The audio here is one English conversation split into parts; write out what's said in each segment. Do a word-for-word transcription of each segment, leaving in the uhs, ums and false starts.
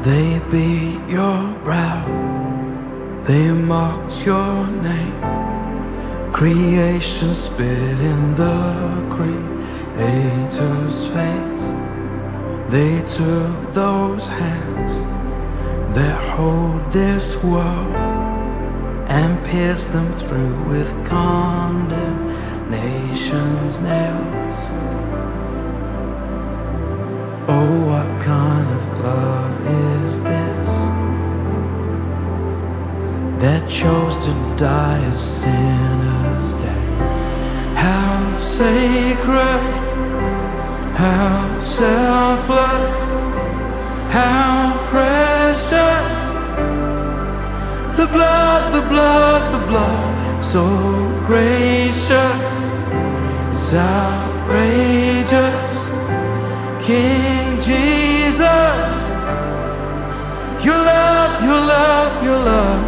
They beat your brow, they mocked your name. Creation spit in the Creator's face. They took those hands that hold this world and pierced them through with condemnation's nails. Oh, what kind of love is this that chose to die a sinner's death? How sacred, how selfless, how precious. The blood, the blood, the blood, so gracious. It's outrageous. King Jesus, your love, your love, your love.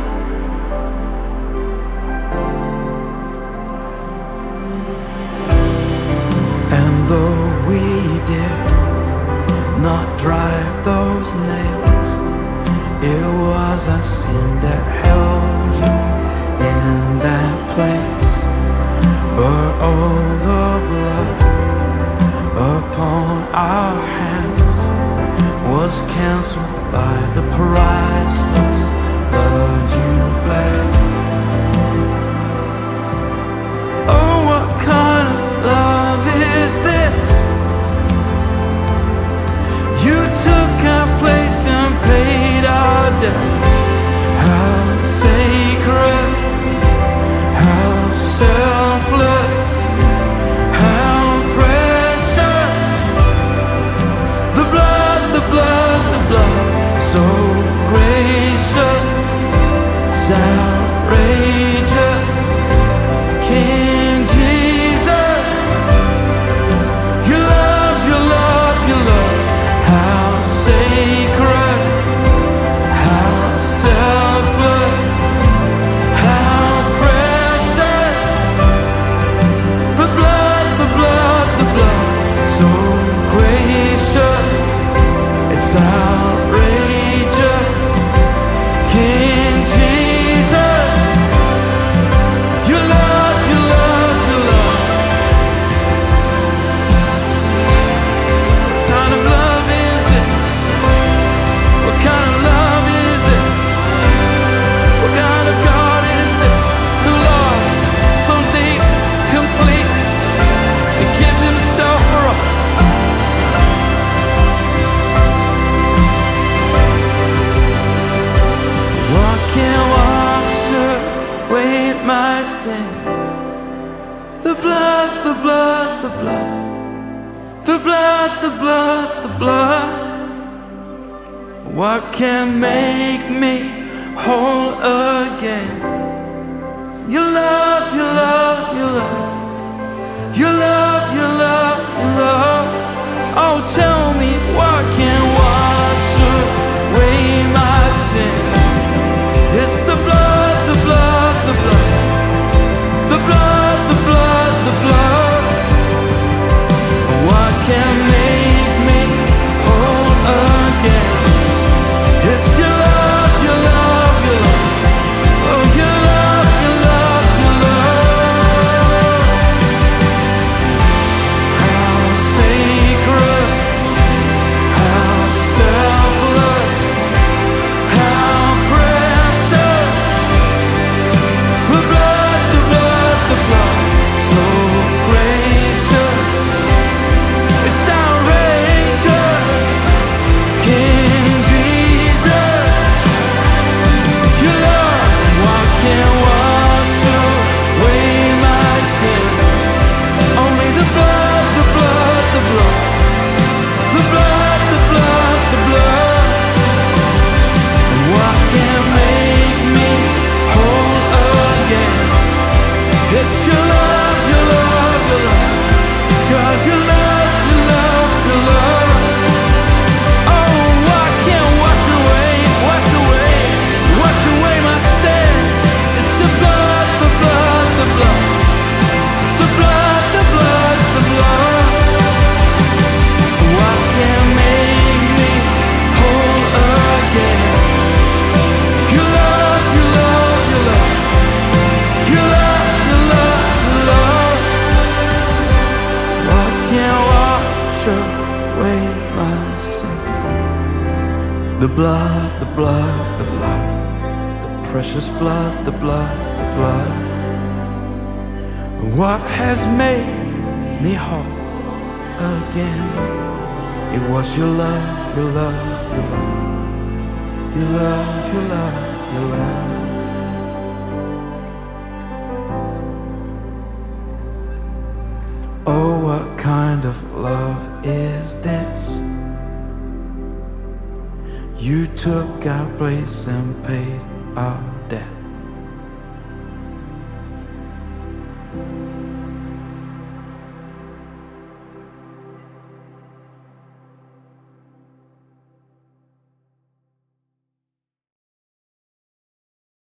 And though we did not drive those nails, it was our sin that held you in that place. But oh, the blood upon our hands was cancelled by the priceless blood you bled. Oh, what kind of love is this? You took our place and paid our debt. How sacred, how selfless, how precious. The blood, the blood, the blood, so gracious. It's outrageous. King Jesus, your love, your love, your love. How sacred, how selfless, how precious. The blood, the blood, the blood, so gracious. It's outrageous. King Jesus, your love, your love, your love. What kind of love is this? What kind of love is this? What kind of God is this? Who loves so deep, complete, and gives himself for us. What can wash away my sin? The blood, the blood, the blood. The blood, the blood, the blood. What can make me whole again? Your love, your love, your love. Your love, your love, your love. Oh, tell me what can wash away my sin? It's the blood, the blood, the blood. The blood, the blood, the blood. What can make me whole again? It's your love, your love, your love. Oh, your love, your love, your love. How wash away my sin. The blood, the blood, the blood, the precious blood, the blood, the blood. What has made me whole again? It was your love, your love, your love, your love, your love, your love. Oh, what kind of love is this? You took our place and paid our debt.